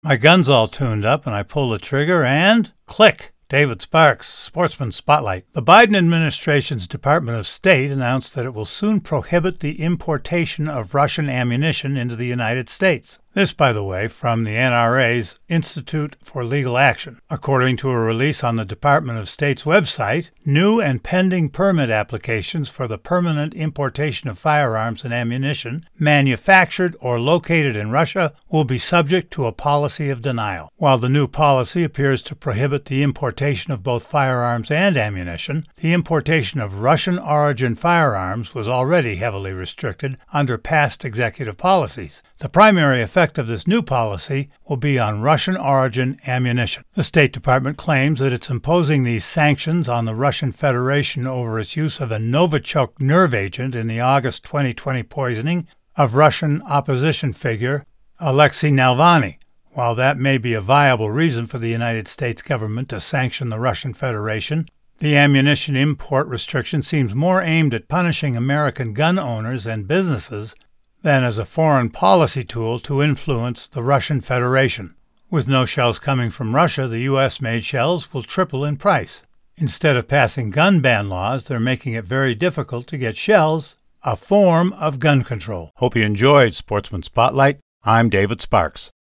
My gun's all tuned up and I pull the trigger and click. David Sparks, Sportsman Spotlight. The Biden administration's Department of State announced that it will soon prohibit the importation of Russian ammunition into the United States. This, by the way, from the NRA's Institute for Legal Action. According to a release on the Department of State's website, new and pending permit applications for the permanent importation of firearms and ammunition manufactured or located in Russia will be subject to a policy of denial. While the new policy appears to prohibit the importation of both firearms and ammunition, the importation of Russian-origin firearms was already heavily restricted under past executive policies. The primary effect of this new policy will be on Russian-origin ammunition. The State Department claims that it's imposing these sanctions on the Russian Federation over its use of a Novichok nerve agent in the August 2020 poisoning of Russian opposition figure Alexei Navalny. While that may be a viable reason for the United States government to sanction the Russian Federation, the ammunition import restriction seems more aimed at punishing American gun owners and businesses than as a foreign policy tool to influence the Russian Federation. With no shells coming from Russia, the U.S.-made shells will triple in price. Instead of passing gun ban laws, they're making it very difficult to get shells, a form of gun control. Hope you enjoyed Sportsman Spotlight. I'm David Sparks.